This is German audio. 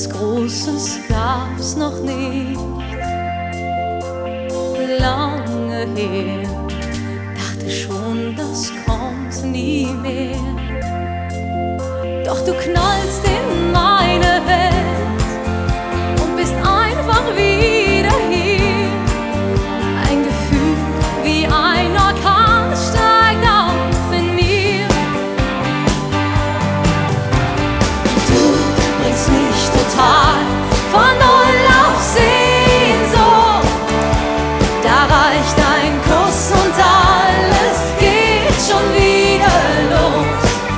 was Großes gab's noch nicht. Lange her, dachte schon, das kommt nie mehr. Doch du knallst